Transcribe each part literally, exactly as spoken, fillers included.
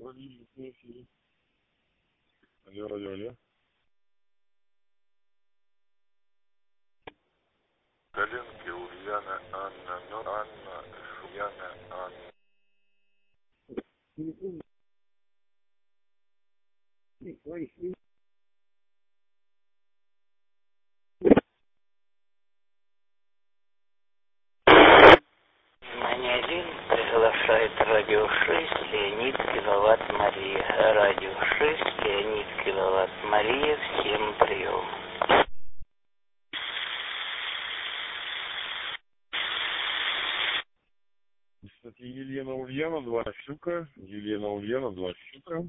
Владимир, в эфире. Алло, алло, алло. Галенки, Ульяна, Анна, но Анна, Ульяна, Анна. Внимание один, приглашает радио шесть, Леонид, Киловатт, Мария. Радио шесть, Леонид, Киловатт, Мария, всем прием. Кстати, Елена Ульяна, два щука. Елена Ульяна, два щука.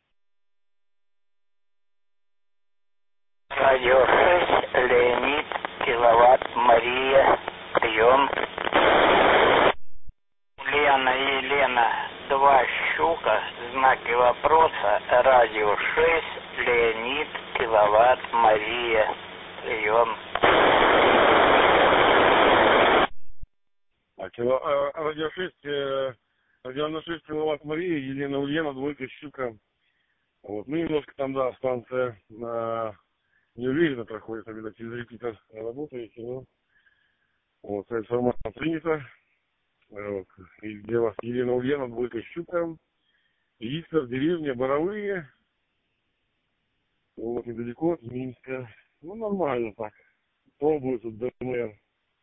Радио шесть, Леонид, Киловатт, Мария, прием. Ульяна и Елена, два щука, знаки вопроса, радио шесть, Леонид, Киловатт, Мария, прием. А, кило, а, а радио шесть, э, радио шесть киловатт Мария, Елена Ульяна, двойка щука. Вот, ну немножко там, да, станция э, неуверенно проходит, когда через репитер работаете, но вот, эта информация принята. Вот, и для вас Елена Ульяна, двойка щука. Виктор, деревня Боровые. Вот, недалеко от Минска. Ну, нормально так. Пробую тут ДМР.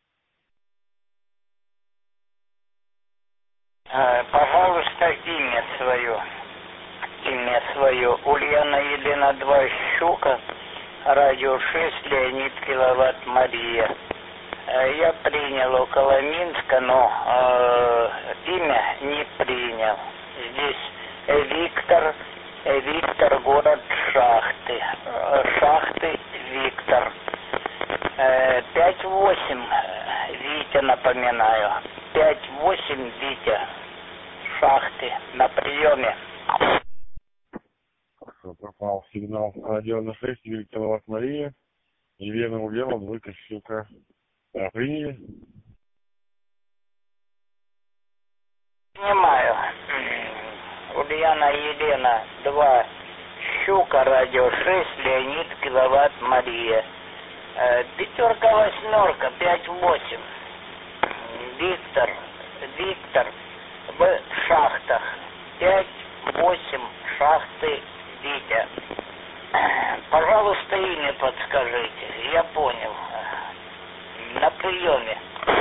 А, пожалуйста, имя свое. Имя свое. Ульяна Елена, два щука. Радио шесть, Леонид, Киловатт, Мария. Я принял около Минска, но э, имя не принял. Здесь Виктор, Виктор, город Шахты. Шахты, Виктор. пять восемь, Витя, напоминаю. пять восемь, Витя. Шахты, на приеме. Пропал сигнал. Радио на шесть, девять киловатт Мария. Елена Ульяна, двойка щука. Да, приняли? Понимаю. Ульяна Елена, два щука, радио шесть, Леонид, Киловатт, Мария. Э, пятерка, восьмерка, пять восемь. Виктор, Виктор, в шахтах. пять восемь, шахты, Витя. Пожалуйста, имя подскажите. Я понял. На приеме.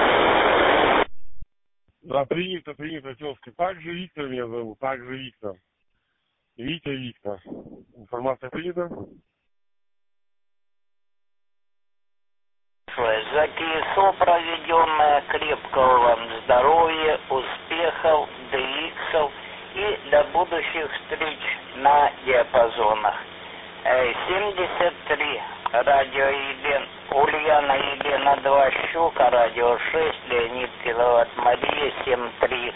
Да, принято, принято, тезка. Также Виктор меня зовут, также Виктор. Витя Виктор. Информация принята? За КСО проведенное, крепкого вам здоровья, успехов, ДХов и до будущих встреч на диапазонах. семьдесят три, радио Елена, Ульяна Елена, два щука, радио шесть, Леонид, Киловатт, Мария, семь три.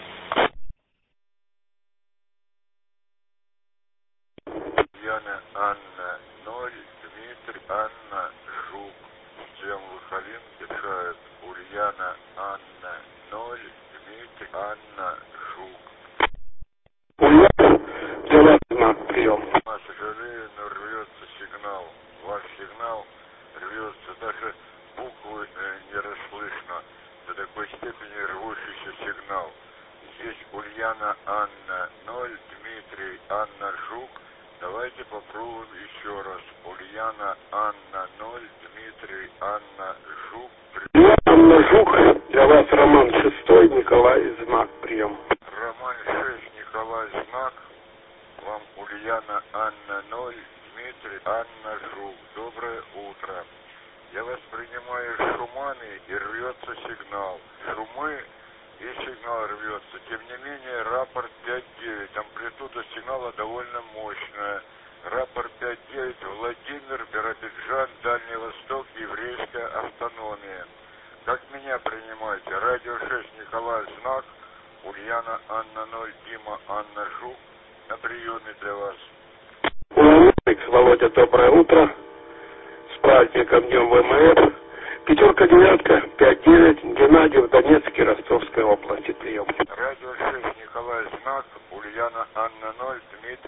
Ульяна, Анна, ноль, Дмитрий, Анна, Жук. Чем Лухалин решает. Ульяна, Анна, ноль, Дмитрий, Анна, Жук. Ульяна, взяла знак прием. А, сожалею, но рвется сигнал. Ваш сигнал рвется, даже буквы э, не расслышно. До такой степени рвущийся сигнал. Здесь Ульяна, Анна, ноль, Дмитрий, Анна, Жук. Давайте попробуем еще раз. Ульяна, Анна, ноль, Дмитрий, Анна, Жук. Ульяна, Анна, Жук, для вас Роман шестой, Николай, знак прием. Роман шесть, Николай, знак. Вам Ульяна, Анна, ноль, Дмитрий, Анна, Жук. Доброе утро. Я вас принимаю из Шуманы, и рвется сигнал. Шумы и сигнал рвется. Тем не менее, рапорт пять девять. Амплитуда сигнала довольно мощная. Рапорт пять девять. Владимир, Биробиджан, Дальний Восток, еврейская автономия. Как меня принимаете? Радио шесть, Николай, знак. Ульяна, Анна, ноль, Дима, Анна, Жук. На приеме для вас. Алекс, Володя, доброе утро. С праздником Днем ВМФ. Пятерка, девятка, пять девять, Геннадий в Донецке, Ростовской области, прием. Радио шесть, Николай, знак. Ульяна, Анна, ноль, Дмитрий.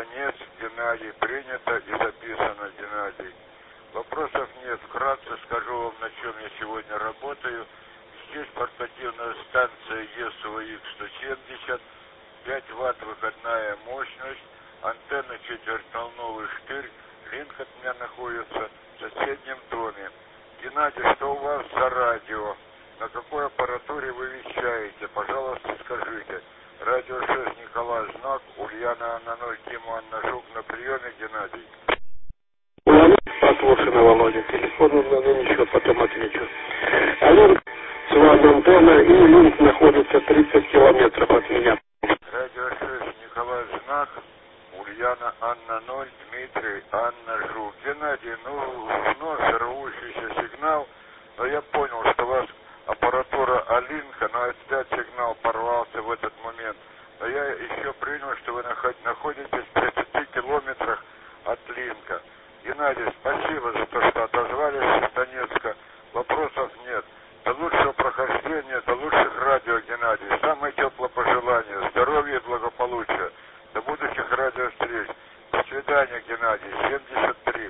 Донецк, Геннадий. Принято и записано, Геннадий. Вопросов нет. Вкратце скажу вам, на чем я сегодня работаю. Здесь портативная станция ЕС У Икс сто семьдесят, пять ватт выходная мощность, антенна четвертьволновый штырь, линк от меня находится в соседнем доме. Геннадий, что у вас за радио? На какой аппаратуре вы вещаете? Пожалуйста, скажите. Радио шесть, Николай Знак, Ульяна Анна ноль, Тима Анна Жук на приеме, Геннадий. Послушано, Володя. Телефон на ничего, потом отвечу. А линк с вами антенна, и линк находится тридцать километров от меня. Радио шесть, Николай Знак, Ульяна Анна ноль, Дмитрий Анна Жук. Геннадий, ну, вновь рвущийся сигнал, но я понял, что у вас аппаратура Алинка, но опять сигнал порвался в этот момент. Но я еще принял, что вы находитесь в тридцати километрах от Линка. Геннадий, спасибо за то, что отозвались из Донецка. Вопросов нет. До лучшего прохождения, до лучших радио, Геннадий. Самые теплые пожелания, здоровья и благополучия. До будущих радиовстреч. До свидания, Геннадий. семьдесят три.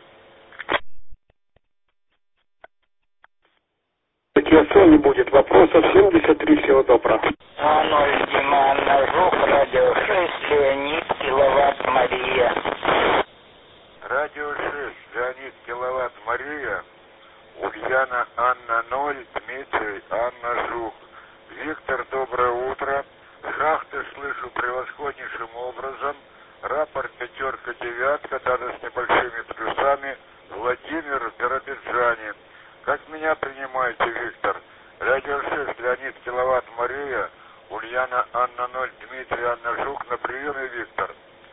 Если не будет вопросов, семьдесят три, всего доброго. ноль, Дима Анна Жук, радио шесть, Леонид, киловатт Мария. Радио шесть, Леонид, киловатт Мария, Ульяна Анна ноль, Дмитрий Анна Жук. Виктор, доброе утро. Шахты слышу превосходнейшим образом. Рапорт пятерка, девятка, даже с небольшими плюсами. Владимир в Биробиджане. Как меня принимаете, Виктор? Радио шесть, Леонид, киловатт Мария, Ульяна Анна ноль, Дмитрий Анна Жук на приеме, Виктор.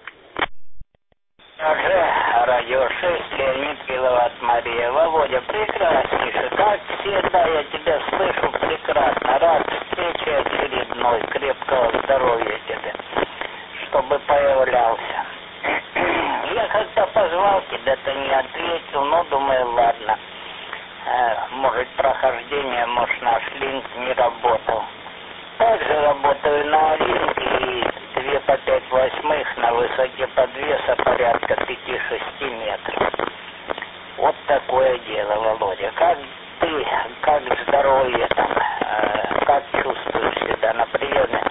Радио шесть, Леонид, киловатт Мария. Володя, прекраснейше. Как всегда, я тебя слышу прекрасно. Рад встрече очередной. Крепкого здоровья тебе, чтобы появлялся. Я как-то позвал тебя, ты не ответил, но думаю, ладно. Может, прохождение, может, наш линк не работал. Также работаю на линке и две по пять восьмых на высоте подвеса порядка пяти-шести метров. Вот такое дело, Володя. Как ты, как здоровье там, э, как чувствуешь себя на приеме?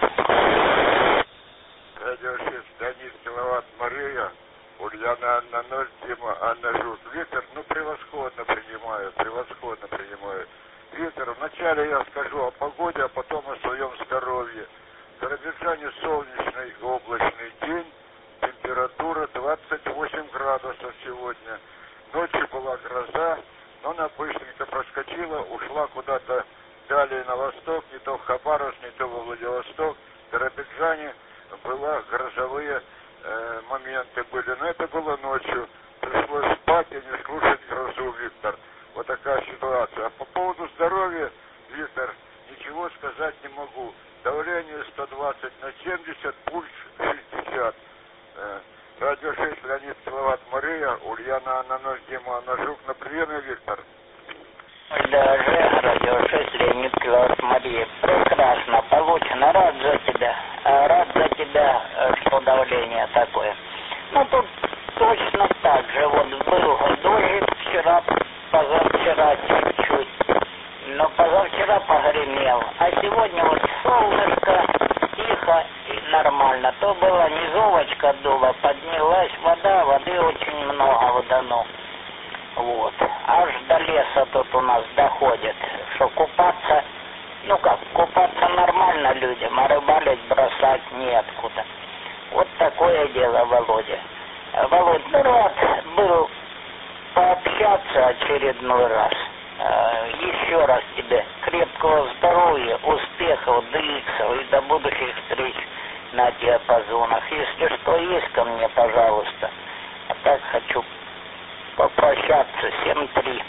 Радио шесть, Леонид, киловатт Мария, Ульяна Анна ноль, Тима Анна Жук. Виктор, ну превосходно принимаю, превосходно принимаю. Виктор, вначале я скажу о погоде, а потом о своем здоровье. В Биробиджане солнечный облачный день, температура двадцать восемь градусов сегодня. Ночью была гроза, но она быстренько проскочила, ушла куда-то далее на восток, не то в Хабаровск, не то во Владивосток. В Биробиджане была грозовые э, моменты были, но это было ночью. Пришлось спать и не слушать грозу, Виктор. Вот такая ситуация. А по поводу здоровья, Виктор, ничего сказать не могу. Давление сто двадцать на семьдесят, пульс шестьдесят. Э, радио шесть, Леонид, киловатт Мария, Ульяна Анна ноль, Дима Анна Жук на приеме, Виктор. Даже радио шесть, Леонид, киловатт Мария. Прекрасно, получено. Рад за тебя. Рад за тебя, что давление такое. Ну, тут точно так же. Вот был дождик вчера, позавчера чуть-чуть. Но позавчера погремел. А сегодня вот солнышко, тихо и нормально. То была низовочка дула, поднялась вода, воды очень много водано. Вот. Аж до леса тут у нас доходит. Что купаться, ну как, купаться нормально людям, а рыбалить бросать неоткуда. Вот такое дело, Володя. Володь, ну рад был пообщаться очередной раз. Еще раз тебе крепкого здоровья, успехов, ДХ и до будущих встреч на диапазонах. Если что, есть ко мне, пожалуйста. А так хочу попрощаться. семь три.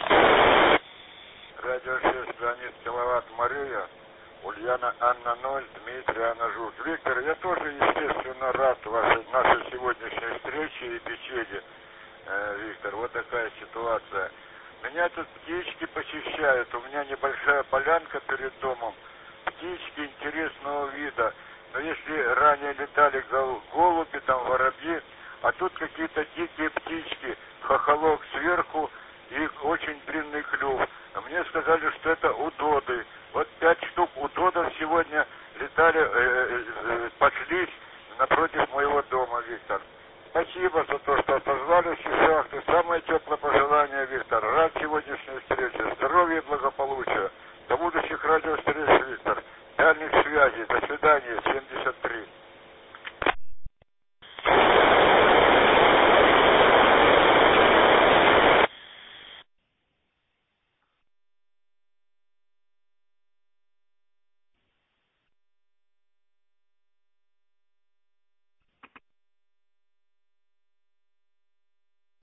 Радио шесть, Леонид, киловатт Мария, Ульяна Анна ноль, Дмитрий Анна Жук. Виктор, я тоже, естественно, рад вашей, нашей сегодняшней встрече и беседе. Э, Виктор, вот такая ситуация. Меня тут птички посещают, у меня небольшая полянка перед домом. Птички интересного вида. Но если ранее летали голуби, там воробьи, а тут какие-то дикие птички, хохолок сверху и очень длинный клюв. А мне сказали, что это удоды. Вот пять штук удодов сегодня летали, э, э, э, паслись напротив моего дома, Виктор. Спасибо за